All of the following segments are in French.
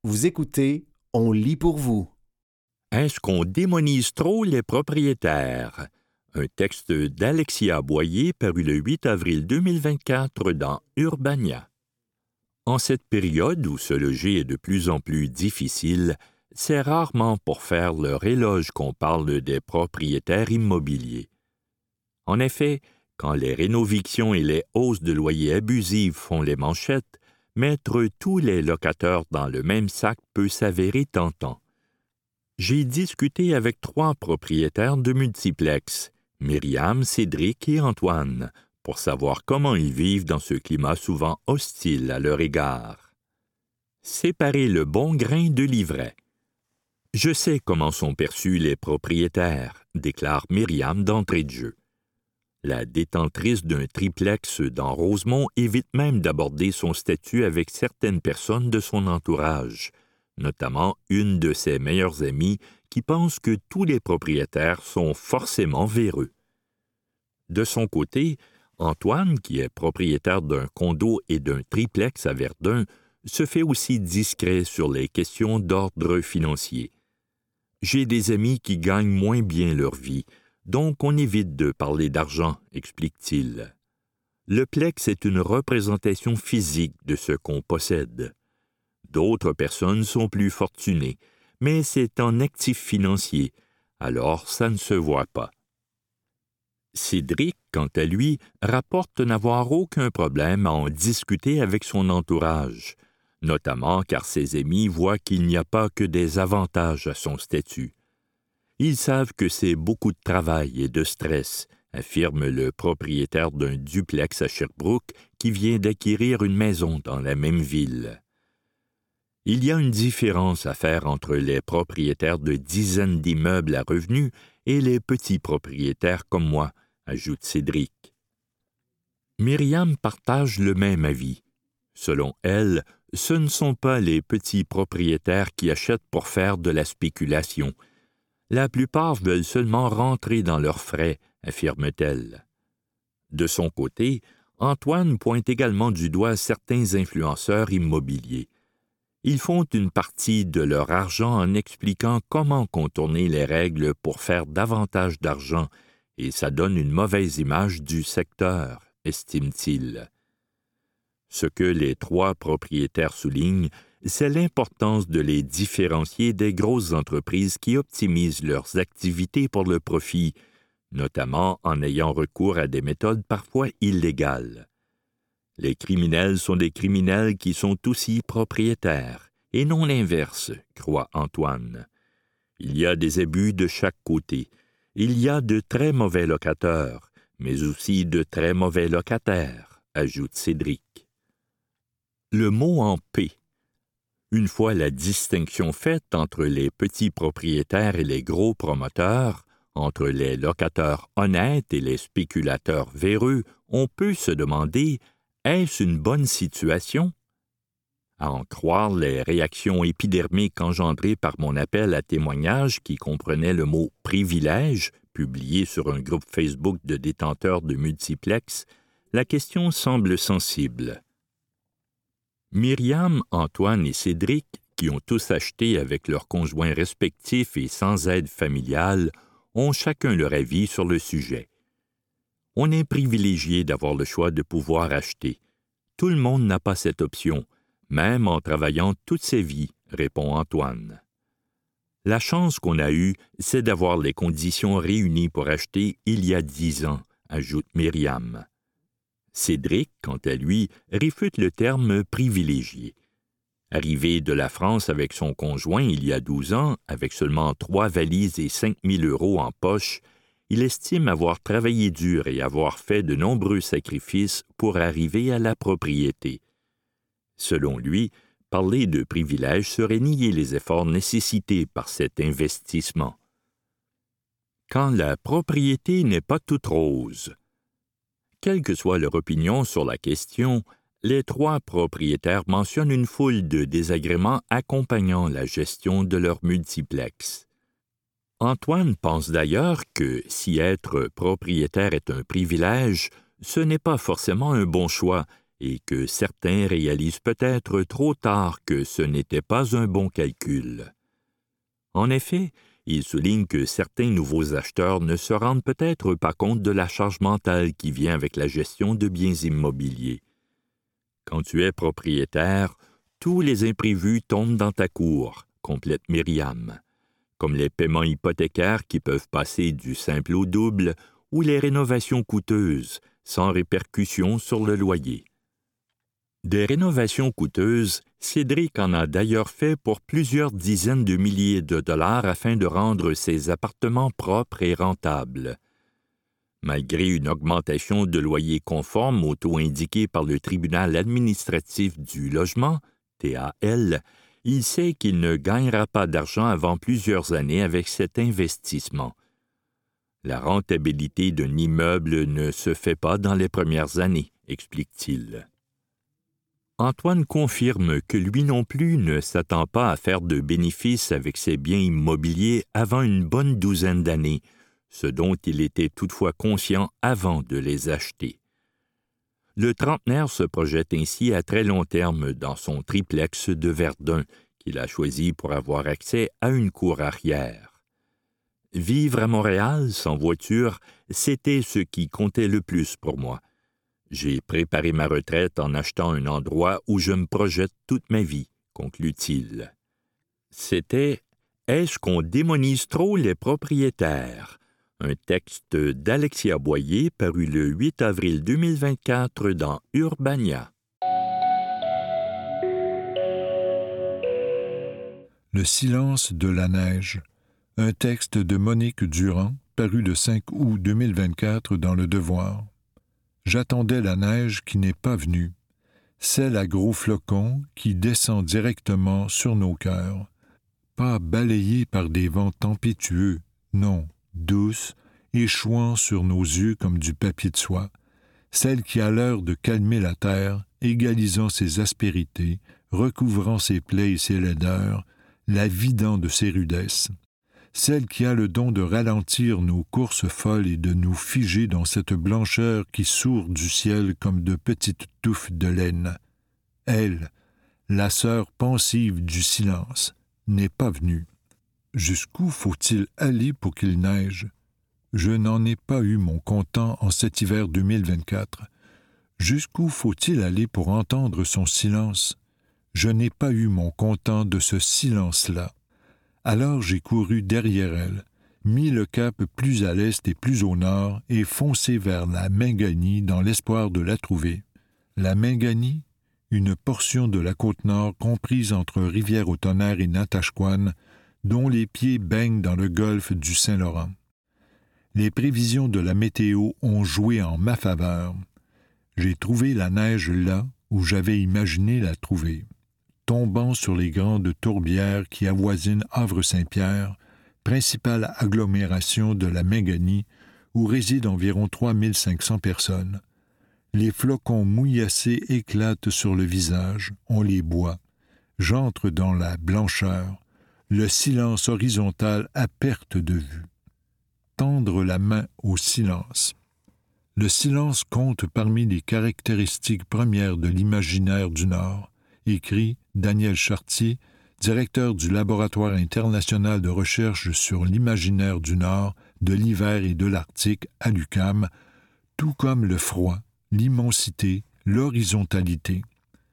Vous écoutez, on lit pour vous. Est-ce qu'on démonise trop les propriétaires? Un texte d'Alexia Boyer paru le 8 avril 2024 dans Urbania. En cette période où se loger est de plus en plus difficile, c'est rarement pour faire leur éloge qu'on parle des propriétaires immobiliers. En effet, quand les rénovictions et les hausses de loyers abusives font les manchettes, mettre tous les locataires dans le même sac peut s'avérer tentant. J'ai discuté avec 3 propriétaires de multiplex, Myriam, Cédric et Antoine, pour savoir comment ils vivent dans ce climat souvent hostile à leur égard. Séparer le bon grain de l'ivraie. Je sais comment sont perçus les propriétaires, déclare Myriam d'entrée de jeu. La détentrice d'un triplex dans Rosemont évite même d'aborder son statut avec certaines personnes de son entourage, notamment une de ses meilleures amies qui pense que tous les propriétaires sont forcément véreux. De son côté, Antoine, qui est propriétaire d'un condo et d'un triplex à Verdun, se fait aussi discret sur les questions d'ordre financier. J'ai des amis qui gagnent moins bien leur vie, donc on évite de parler d'argent, explique-t-il. Le plex est une représentation physique de ce qu'on possède. D'autres personnes sont plus fortunées, mais c'est en actif financier, alors ça ne se voit pas. Cédric, quant à lui, rapporte n'avoir aucun problème à en discuter avec son entourage, notamment car ses amis voient qu'il n'y a pas que des avantages à son statut. Ils savent que c'est beaucoup de travail et de stress, affirme le propriétaire d'un duplex à Sherbrooke qui vient d'acquérir une maison dans la même ville. Il y a une différence à faire entre les propriétaires de dizaines d'immeubles à revenus et les petits propriétaires comme moi, ajoute Cédric. Myriam partage le même avis. Selon elle, ce ne sont pas les petits propriétaires qui achètent pour faire de la spéculation. La plupart veulent seulement rentrer dans leurs frais, affirme-t-elle. De son côté, Antoine pointe également du doigt certains influenceurs immobiliers. Ils font une partie de leur argent en expliquant comment contourner les règles pour faire davantage d'argent, et ça donne une mauvaise image du secteur, estime-t-il. Ce que les 3 propriétaires soulignent, c'est l'importance de les différencier des grosses entreprises qui optimisent leurs activités pour le profit, notamment en ayant recours à des méthodes parfois illégales. Les criminels sont des criminels qui sont aussi propriétaires, et non l'inverse, croit Antoine. Il y a des abus de chaque côté. Il y a de très mauvais locataires, mais aussi de très mauvais locataires, ajoute Cédric. Le mot en paix. Une fois la distinction faite entre les petits propriétaires et les gros promoteurs, entre les locataires honnêtes et les spéculateurs véreux, on peut se demander, est-ce une bonne situation? À en croire les réactions épidermiques engendrées par mon appel à témoignage qui comprenait le mot « privilège » publié sur un groupe Facebook de détenteurs de multiplex, la question semble sensible. Myriam, Antoine et Cédric, qui ont tous acheté avec leurs conjoints respectifs et sans aide familiale, ont chacun leur avis sur le sujet. On est privilégié d'avoir le choix de pouvoir acheter. Tout le monde n'a pas cette option, même en travaillant toute sa vie, répond Antoine. La chance qu'on a eue, c'est d'avoir les conditions réunies pour acheter il y a 10 ans, ajoute Myriam. Cédric, quant à lui, réfute le terme « privilégié ». Arrivé de la France avec son conjoint il y a 12 ans, avec seulement 3 valises et 5 000 € en poche, il estime avoir travaillé dur et avoir fait de nombreux sacrifices pour arriver à la propriété. Selon lui, parler de privilège serait nier les efforts nécessités par cet investissement. Quand la propriété n'est pas toute rose. Quelle que soit leur opinion sur la question, les 3 propriétaires mentionnent une foule de désagréments accompagnant la gestion de leur multiplex. Antoine pense d'ailleurs que si être propriétaire est un privilège, ce n'est pas forcément un bon choix et que certains réalisent peut-être trop tard que ce n'était pas un bon calcul. En effet, il souligne que certains nouveaux acheteurs ne se rendent peut-être pas compte de la charge mentale qui vient avec la gestion de biens immobiliers. Quand tu es propriétaire, tous les imprévus tombent dans ta cour, complète Myriam, comme les paiements hypothécaires qui peuvent passer du simple au double ou les rénovations coûteuses, sans répercussion sur le loyer. Des rénovations coûteuses, Cédric en a d'ailleurs fait pour plusieurs dizaines de milliers de dollars afin de rendre ses appartements propres et rentables. Malgré une augmentation de loyer conforme au taux indiqué par le tribunal administratif du logement, TAL, il sait qu'il ne gagnera pas d'argent avant plusieurs années avec cet investissement. La rentabilité d'un immeuble ne se fait pas dans les premières années, explique-t-il. Antoine confirme que lui non plus ne s'attend pas à faire de bénéfices avec ses biens immobiliers avant une bonne douzaine d'années, ce dont il était toutefois conscient avant de les acheter. Le trentenaire se projette ainsi à très long terme dans son triplex de Verdun, qu'il a choisi pour avoir accès à une cour arrière. Vivre à Montréal sans voiture, c'était ce qui comptait le plus pour moi. J'ai préparé ma retraite en achetant un endroit où je me projette toute ma vie, conclut-il. C'était « Est-ce qu'on démonise trop les propriétaires ?» un texte d'Alexia Boyer paru le 8 avril 2024 dans Urbania. Le silence de la neige, un texte de Monique Durand paru le 5 août 2024 dans Le Devoir. J'attendais la neige qui n'est pas venue, celle à gros flocons qui descend directement sur nos cœurs, pas balayée par des vents tempétueux, non, douce, échouant sur nos yeux comme du papier de soie, celle qui a l'heure de calmer la terre, égalisant ses aspérités, recouvrant ses plaies et ses laideurs, la vidant de ses rudesses, celle qui a le don de ralentir nos courses folles et de nous figer dans cette blancheur qui sourd du ciel comme de petites touffes de laine. Elle, la sœur pensive du silence, n'est pas venue. Jusqu'où faut-il aller pour qu'il neige? Je n'en ai pas eu mon comptant en cet hiver 2024. Jusqu'où faut-il aller pour entendre son silence? Je n'ai pas eu mon comptant de ce silence-là. Alors j'ai couru derrière elle, mis le cap plus à l'est et plus au nord et foncé vers la Mingani dans l'espoir de la trouver. La Mingani, une portion de la Côte-Nord comprise entre Rivière-au-Tonnerre et Natashquan, dont les pieds baignent dans le golfe du Saint-Laurent. Les prévisions de la météo ont joué en ma faveur. J'ai trouvé la neige là où j'avais imaginé la trouver, tombant sur les grandes tourbières qui avoisinent Havre-Saint-Pierre, principale agglomération de la Mingani, où résident environ 3500 personnes. Les flocons mouillassés éclatent sur le visage, on les boit. J'entre dans la blancheur, le silence horizontal à perte de vue. Tendre la main au silence. Le silence compte parmi les caractéristiques premières de l'imaginaire du Nord, écrit Daniel Chartier, directeur du Laboratoire international de recherche sur l'imaginaire du Nord, de l'hiver et de l'Arctique à l'UQAM, tout comme le froid, l'immensité, l'horizontalité.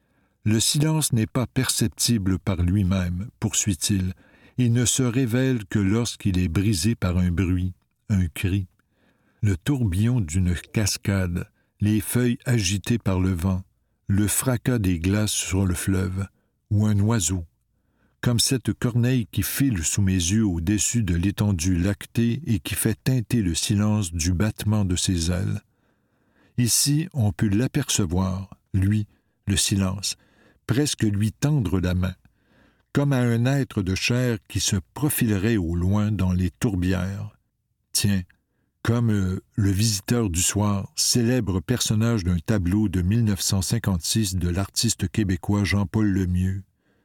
Le silence n'est pas perceptible par lui-même, poursuit-il, et ne se révèle que lorsqu'il est brisé par un bruit, un cri. Le tourbillon d'une cascade, les feuilles agitées par le vent, le fracas des glaces sur le fleuve, ou un oiseau, comme cette corneille qui file sous mes yeux au-dessus de l'étendue lactée et qui fait teinter le silence du battement de ses ailes. Ici, on peut l'apercevoir, lui, le silence, presque lui tendre la main, comme à un être de chair qui se profilerait au loin dans les tourbières. Tiens, comme le visiteur du soir, célèbre personnage d'un tableau de 1956 de l'artiste québécois Jean-Paul Lemieux.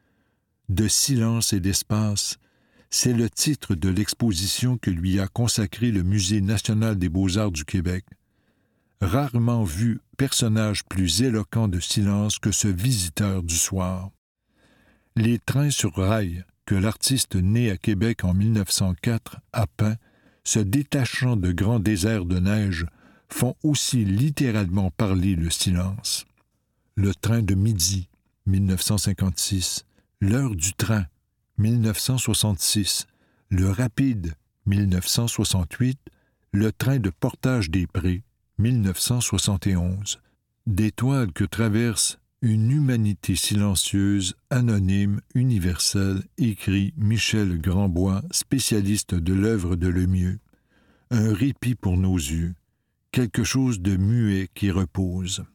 De silence et d'espace, c'est le titre de l'exposition que lui a consacré le Musée national des beaux-arts du Québec. Rarement vu personnage plus éloquent de silence que ce visiteur du soir. Les trains sur rail que l'artiste né à Québec en 1904 a peints, se détachant de grands déserts de neige, font aussi littéralement parler le silence. Le train de midi, 1956, l'heure du train, 1966, le rapide, 1968, le train de portage des prés, 1971. Des toiles que traverse une humanité silencieuse, anonyme, universelle, écrit Michel Grandbois, spécialiste de l'œuvre de Lemieux. Un répit pour nos yeux, quelque chose de muet qui repose.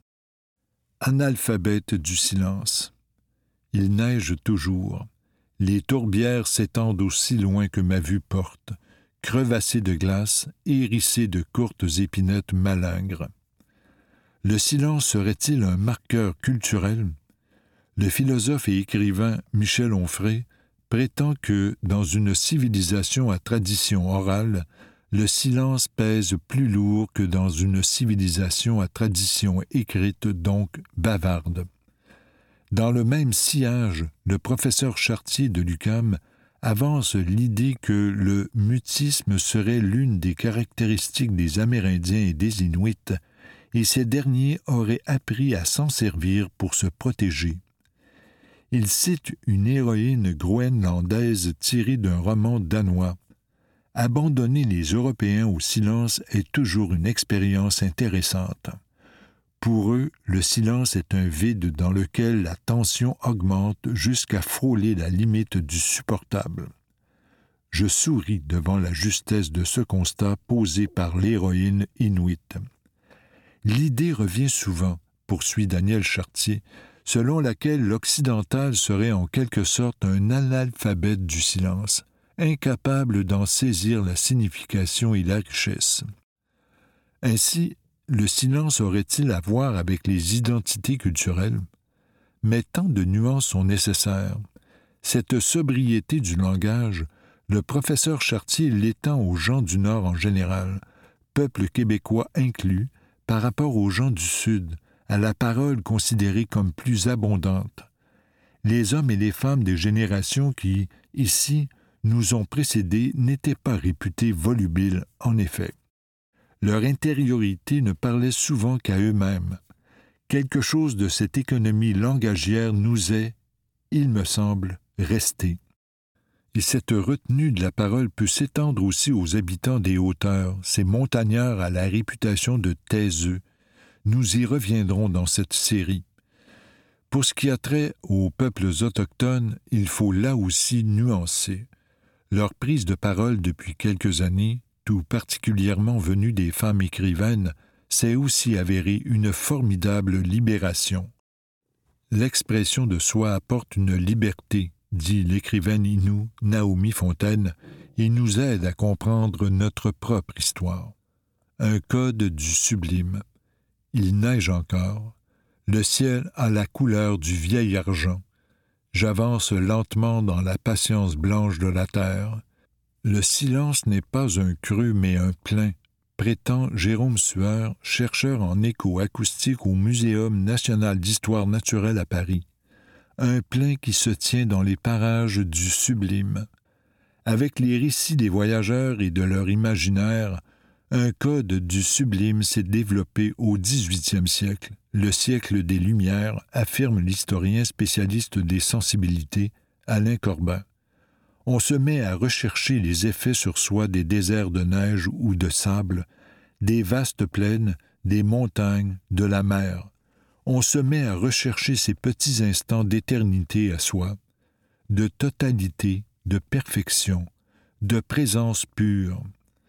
Analphabète du silence. Il neige toujours. Les tourbières s'étendent aussi loin que ma vue porte, crevassées de glace, hérissées de courtes épinettes malingres. Le silence serait-il un marqueur culturel? Le philosophe et écrivain Michel Onfray prétend que, dans une civilisation à tradition orale, le silence pèse plus lourd que dans une civilisation à tradition écrite, donc bavarde. Dans le même sillage, le professeur Chartier de l'UQAM avance l'idée que le mutisme serait l'une des caractéristiques des Amérindiens et des Inuits, et ces derniers auraient appris à s'en servir pour se protéger. Il cite une héroïne groenlandaise tirée d'un roman danois. Abandonner les Européens au silence est toujours une expérience intéressante. Pour eux, le silence est un vide dans lequel la tension augmente jusqu'à frôler la limite du supportable. Je souris devant la justesse de ce constat posé par l'héroïne inuite. L'idée revient souvent, poursuit Daniel Chartier, selon laquelle l'occidental serait en quelque sorte un analphabète du silence, incapable d'en saisir la signification et la richesse. Ainsi, le silence aurait-il à voir avec les identités culturelles? Mais tant de nuances sont nécessaires. Cette sobriété du langage, le professeur Chartier l'étend aux gens du Nord en général, peuple québécois inclus, par rapport aux gens du Sud, à la parole considérée comme plus abondante. Les hommes et les femmes des générations qui, ici, nous ont précédés n'étaient pas réputés volubiles, en effet. Leur intériorité ne parlait souvent qu'à eux-mêmes. Quelque chose de cette économie langagière nous est, il me semble, resté. Et cette retenue de la parole peut s'étendre aussi aux habitants des hauteurs, ces montagnards à la réputation de taiseux. Nous y reviendrons dans cette série. Pour ce qui a trait aux peuples autochtones, il faut là aussi nuancer. Leur prise de parole depuis quelques années, tout particulièrement venue des femmes écrivaines, s'est aussi avérée une formidable libération. L'expression de soi apporte une liberté, dit l'écrivaine Innu Naomi Fontaine, et nous aide à comprendre notre propre histoire. Un code du sublime. Il neige encore. Le ciel a la couleur du vieil argent. J'avance lentement dans la patience blanche de la terre. Le silence n'est pas un creux mais un plein, prétend Jérôme Sueur, chercheur en écho-acoustique au Muséum national d'histoire naturelle à Paris. Un plein qui se tient dans les parages du sublime. Avec les récits des voyageurs et de leur imaginaire, un code du sublime s'est développé au XVIIIe siècle, le siècle des Lumières, affirme l'historien spécialiste des sensibilités, Alain Corbin. On se met à rechercher les effets sur soi des déserts de neige ou de sable, des vastes plaines, des montagnes, de la mer. On se met à rechercher ces petits instants d'éternité à soi, de totalité, de perfection, de présence pure.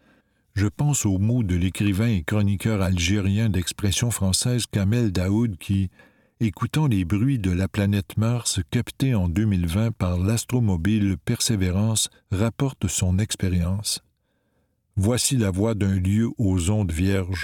Je pense aux mots de l'écrivain et chroniqueur algérien d'expression française Kamel Daoud qui, écoutant les bruits de la planète Mars captés en 2020 par l'astromobile Persévérance, rapporte son expérience. Voici la voix d'un lieu aux ondes vierges.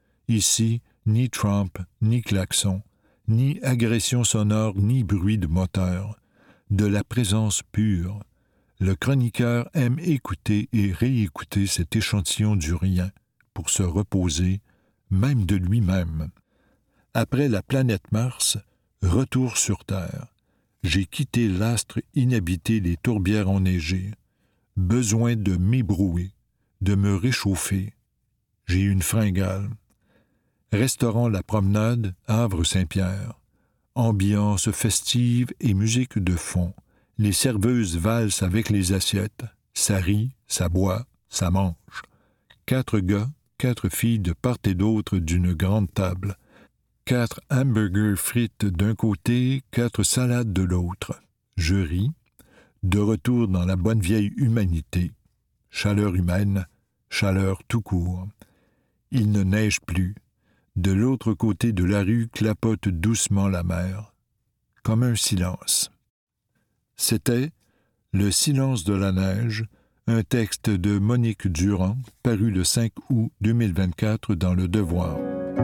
Ici, ni Trump, ni klaxon, ni agression sonore, ni bruit de moteur. De la présence pure. Le chroniqueur aime écouter et réécouter cet échantillon du rien pour se reposer, même de lui-même. Après la planète Mars, retour sur Terre. J'ai quitté l'astre inhabité des tourbières enneigées. Besoin de m'ébrouer, de me réchauffer. J'ai une fringale. Restaurant La Promenade, Havre-Saint-Pierre. Ambiance festive et musique de fond. Les serveuses valsent avec les assiettes. Ça rit, ça boit, ça mange. 4 gars, 4 filles de part et d'autre d'une grande table. 4 hamburgers frites d'un côté, 4 salades de l'autre. Je ris. De retour dans la bonne vieille humanité. Chaleur humaine, chaleur tout court. Il ne neige plus. De l'autre côté de la rue clapote doucement la mer. Comme un silence. C'était Le silence de la neige, un texte de Monique Durand, paru le 5 août 2024 dans Le Devoir.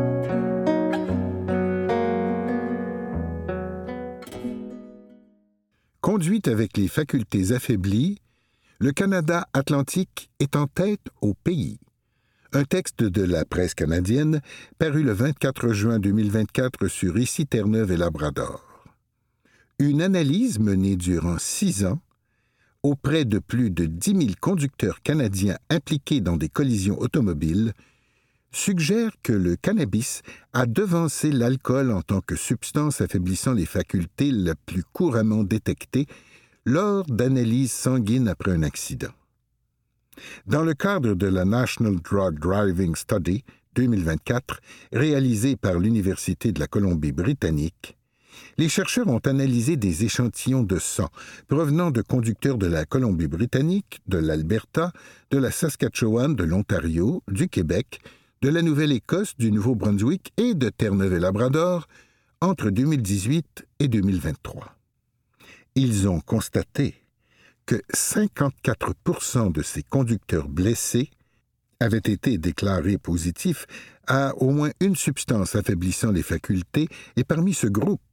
Conduite avec les facultés affaiblies, le Canada atlantique est en tête au pays. Un texte de la presse canadienne paru le 24 juin 2024 sur Ici Terre-Neuve et Labrador. Une analyse menée durant 6 ans auprès de plus de 10 000 conducteurs canadiens impliqués dans des collisions automobiles suggère que le cannabis a devancé l'alcool en tant que substance affaiblissant les facultés la plus couramment détectée lors d'analyses sanguines après un accident. Dans le cadre de la National Drug Driving Study 2024, réalisée par l'Université de la Colombie-Britannique, les chercheurs ont analysé des échantillons de sang provenant de conducteurs de la Colombie-Britannique, de l'Alberta, de la Saskatchewan, de l'Ontario, du Québec, de la Nouvelle-Écosse, du Nouveau-Brunswick et de Terre-Neuve et Labrador entre 2018 et 2023. Ils ont constaté que 54% de ces conducteurs blessés avaient été déclarés positifs à au moins une substance affaiblissant les facultés et parmi ce groupe,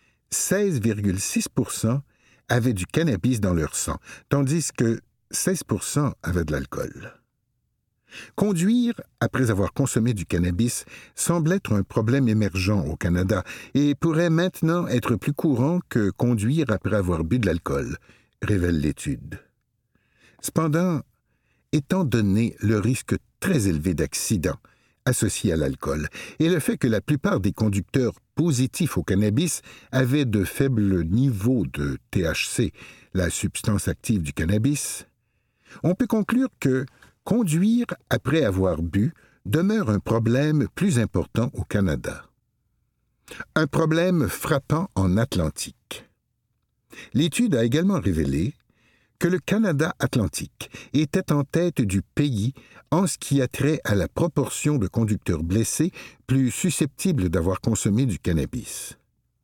16,6% avaient du cannabis dans leur sang, tandis que 16% avaient de l'alcool. Conduire après avoir consommé du cannabis semble être un problème émergent au Canada et pourrait maintenant être plus courant que conduire après avoir bu de l'alcool, révèle l'étude. Cependant, étant donné le risque très élevé d'accident associé à l'alcool et le fait que la plupart des conducteurs positifs au cannabis avaient de faibles niveaux de THC, la substance active du cannabis, on peut conclure que conduire après avoir bu demeure un problème plus important au Canada. Un problème frappant en Atlantique. L'étude a également révélé que le Canada atlantique était en tête du pays en ce qui a trait à la proportion de conducteurs blessés plus susceptibles d'avoir consommé du cannabis.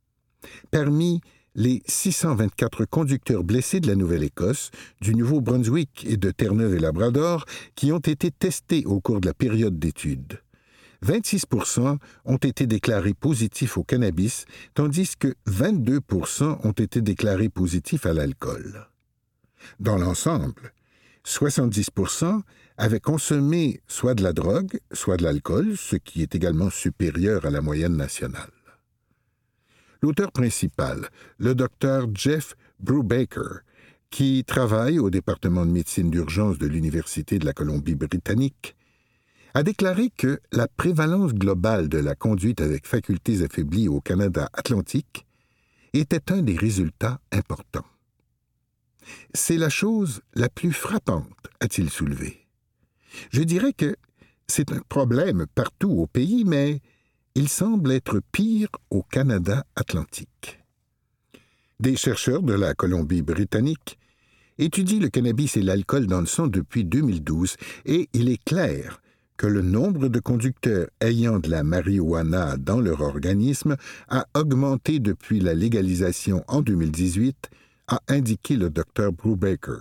Parmi les 624 conducteurs blessés de la Nouvelle-Écosse, du Nouveau-Brunswick et de Terre-Neuve et Labrador qui ont été testés au cours de la période d'étude, 26% ont été déclarés positifs au cannabis, tandis que 22% ont été déclarés positifs à l'alcool. Dans l'ensemble, 70% avaient consommé soit de la drogue, soit de l'alcool, ce qui est également supérieur à la moyenne nationale. L'auteur principal, le Dr Jeff Brubaker, qui travaille au département de médecine d'urgence de l'Université de la Colombie-Britannique, a déclaré que la prévalence globale de la conduite avec facultés affaiblies au Canada atlantique était un des résultats importants. C'est la chose la plus frappante, a-t-il soulevé. Je dirais que c'est un problème partout au pays, mais il semble être pire au Canada atlantique. Des chercheurs de la Colombie-Britannique étudient le cannabis et l'alcool dans le sang depuis 2012 et il est clair que le nombre de conducteurs ayant de la marijuana dans leur organisme a augmenté depuis la légalisation en 2018, a indiqué le Dr Brubaker.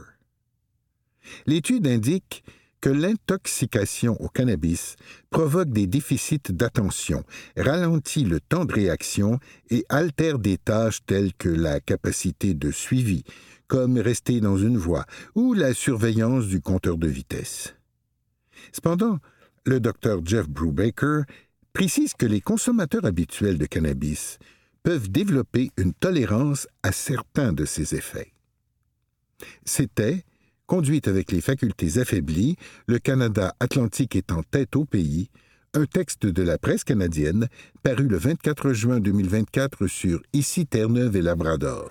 L'étude indique que l'intoxication au cannabis provoque des déficits d'attention, ralentit le temps de réaction et altère des tâches telles que la capacité de suivi, comme rester dans une voie ou la surveillance du compteur de vitesse. Cependant, le Dr Jeff Brubaker précise que les consommateurs habituels de cannabis peuvent développer une tolérance à certains de ses effets. C'était, conduite avec les facultés affaiblies, le Canada atlantique est en tête au pays, un texte de la presse canadienne paru le 24 juin 2024 sur Ici Terre-Neuve et Labrador.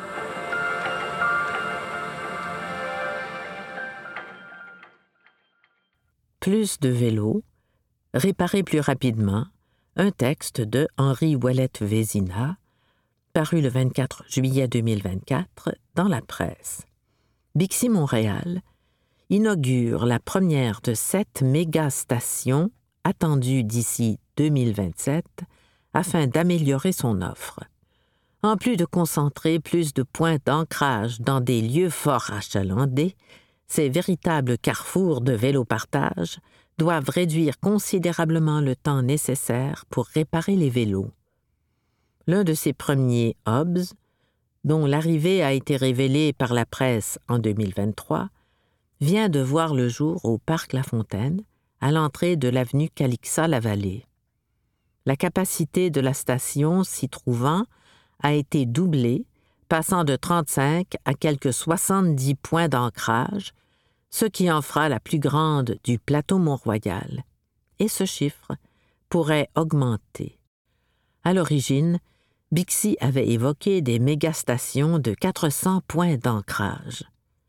Plus de vélos, réparer plus rapidement, un texte de Henri Ouellette-Vézina, paru le 24 juillet 2024 dans la presse. Bixi Montréal inaugure la première de 7 méga-stations attendues d'ici 2027 afin d'améliorer son offre. En plus de concentrer plus de points d'ancrage dans des lieux fort achalandés, ces véritables carrefours de vélo-partage doivent réduire considérablement le temps nécessaire pour réparer les vélos. L'un de ces premiers hubs, dont l'arrivée a été révélée par la presse en 2023, vient de voir le jour au Parc La Fontaine, à l'entrée de l'avenue Calixa-la-Vallée. La capacité de la station s'y trouvant a été doublée, passant de 35 à quelques 70 points d'ancrage, ce qui en fera la plus grande du plateau Mont-Royal. Et ce chiffre pourrait augmenter. À l'origine, Bixi avait évoqué des mégastations de 400 points d'ancrage.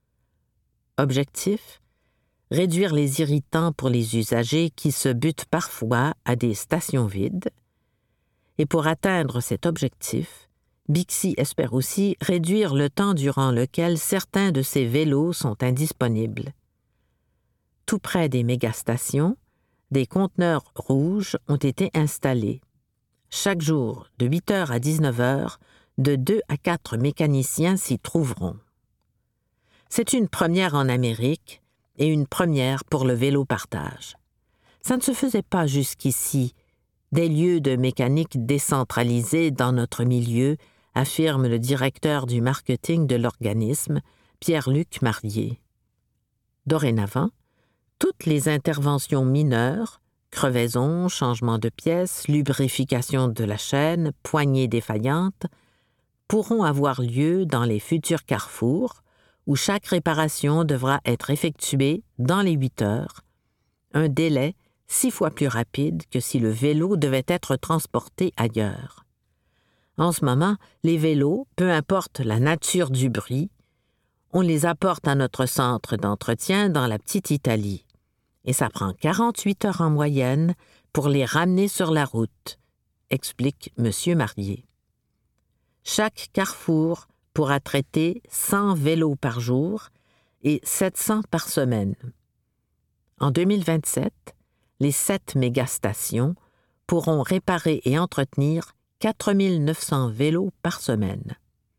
Objectif : réduire les irritants pour les usagers qui se butent parfois à des stations vides. Et pour atteindre cet objectif, Bixi espère aussi réduire le temps durant lequel certains de ces vélos sont indisponibles. Tout près des mégastations, des conteneurs rouges ont été installés. Chaque jour, de 8h à 19h, de 2 à 4 mécaniciens s'y trouveront. C'est une première en Amérique et une première pour le vélo-partage. Ça ne se faisait pas jusqu'ici, des lieux de mécanique décentralisés dans notre milieu, affirme le directeur du marketing de l'organisme, Pierre-Luc Marier. Dorénavant, toutes les interventions mineures, crevaison, changement de pièces, lubrification de la chaîne, poignées défaillantes, pourront avoir lieu dans les futurs carrefours où chaque réparation devra être effectuée dans les 8 heures, un délai 6 fois plus rapide que si le vélo devait être transporté ailleurs. En ce moment, les vélos, peu importe la nature du bruit, on les apporte à notre centre d'entretien dans la petite Italie. Et ça prend 48 heures en moyenne pour les ramener sur la route, explique M. Marier. Chaque carrefour pourra traiter 100 vélos par jour et 700 par semaine. En 2027, les 7 mégastations pourront réparer et entretenir 4 900 vélos par semaine.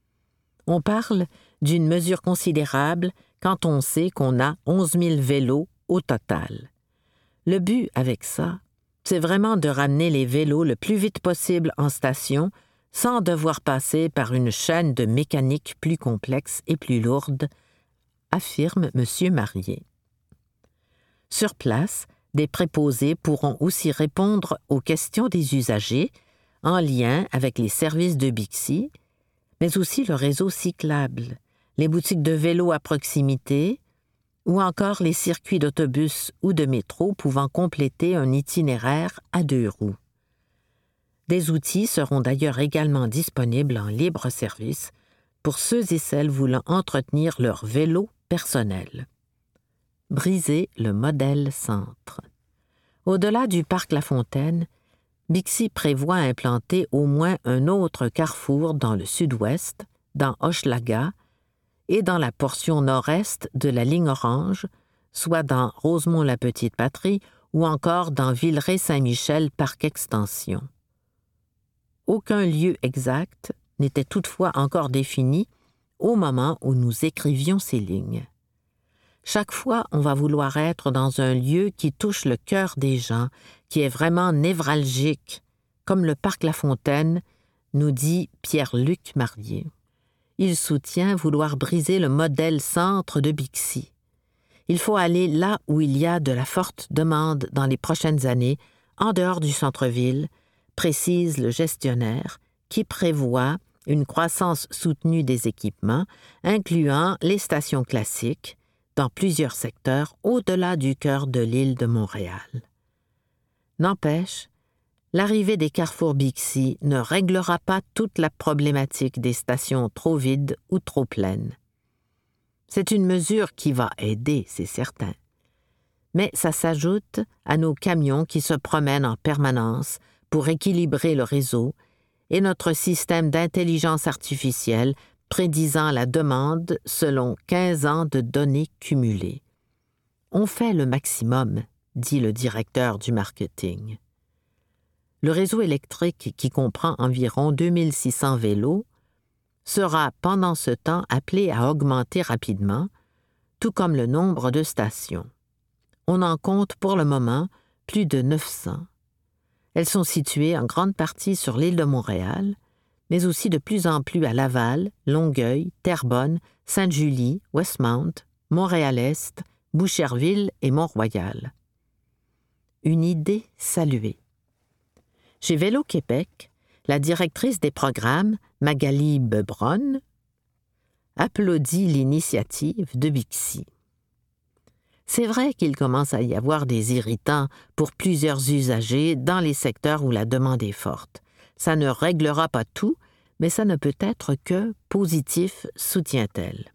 On parle d'une mesure considérable quand on sait qu'on a 11 000 vélos au total. Le but avec ça, c'est vraiment de ramener les vélos le plus vite possible en station sans devoir passer par une chaîne de mécanique plus complexe et plus lourde, affirme M. Marier. Sur place, des préposés pourront aussi répondre aux questions des usagers en lien avec les services de Bixi, mais aussi le réseau cyclable, les boutiques de vélos à proximité ou encore les circuits d'autobus ou de métro pouvant compléter un itinéraire à 2 roues. Des outils seront d'ailleurs également disponibles en libre service pour ceux et celles voulant entretenir leur vélo personnel. Briser le modèle centre. Au-delà du parc La Fontaine, Bixi prévoit implanter au moins un autre carrefour dans le sud-ouest, dans Hochelaga, et dans la portion nord-est de la ligne orange, soit dans Rosemont-la-Petite-Patrie ou encore dans Villeray-Saint-Michel Parc Extension. Aucun lieu exact n'était toutefois encore défini au moment où nous écrivions ces lignes. Chaque fois, on va vouloir être dans un lieu qui touche le cœur des gens, qui est vraiment névralgique, comme le parc La Fontaine, nous dit Pierre-Luc Marier. Il soutient vouloir briser le modèle centre de Bixi. Il faut aller là où il y a de la forte demande dans les prochaines années, en dehors du centre-ville, précise le gestionnaire, qui prévoit une croissance soutenue des équipements, incluant les stations classiques, dans plusieurs secteurs au-delà du cœur de l'île de Montréal. N'empêche, l'arrivée des carrefours Bixi ne réglera pas toute la problématique des stations trop vides ou trop pleines. C'est une mesure qui va aider, c'est certain. Mais ça s'ajoute à nos camions qui se promènent en permanence pour équilibrer le réseau et notre système d'intelligence artificielle prédisant la demande selon 15 ans de données cumulées. On fait le maximum, dit le directeur du marketing. Le réseau électrique, qui comprend environ 2600 vélos, sera pendant ce temps appelé à augmenter rapidement, tout comme le nombre de stations. On en compte pour le moment plus de 900. Elles sont situées en grande partie sur l'île de Montréal, mais aussi de plus en plus à Laval, Longueuil, Terrebonne, Sainte-Julie, Westmount, Montréal-Est, Boucherville et Mont-Royal. Une idée saluée. Chez Vélo Québec, la directrice des programmes, Magali Bebronne, applaudit l'initiative de Bixi. C'est vrai qu'il commence à y avoir des irritants pour plusieurs usagers dans les secteurs où la demande est forte. Ça ne réglera pas tout, mais ça ne peut être que positif, soutient-elle.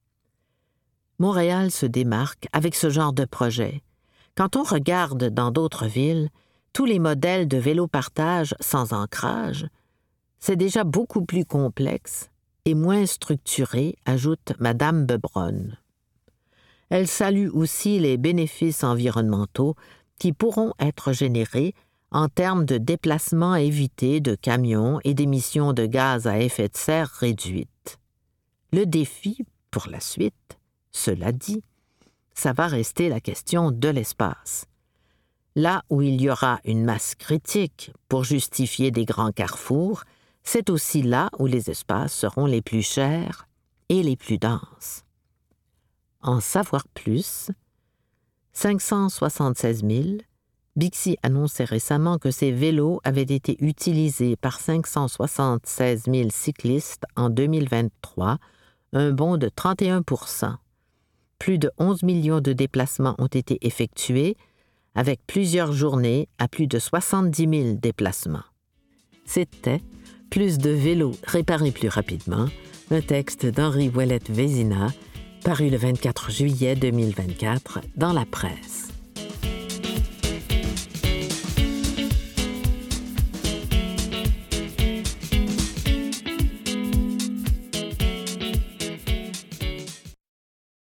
Montréal se démarque avec ce genre de projet. Quand on regarde dans d'autres villes, tous les modèles de vélo-partage sans ancrage, c'est déjà beaucoup plus complexe et moins structuré, ajoute Mme Bebronne. Elle salue aussi les bénéfices environnementaux qui pourront être générés en termes de déplacements évités de camions et d'émissions de gaz à effet de serre réduites. Le défi, pour la suite, cela dit, ça va rester la question de l'espace. Là où il y aura une masse critique pour justifier des grands carrefours, c'est aussi là où les espaces seront les plus chers et les plus denses. En savoir plus, 576 000, Bixi annonçait récemment que ces vélos avaient été utilisés par 576 000 cyclistes en 2023, un bond de 31 %. Plus de 11 millions de déplacements ont été effectués, avec plusieurs journées à plus de 70 000 déplacements. C'était « Plus de vélos réparés plus rapidement », un texte d'Henri Ouellette-Vézina, paru le 24 juillet 2024 dans la presse.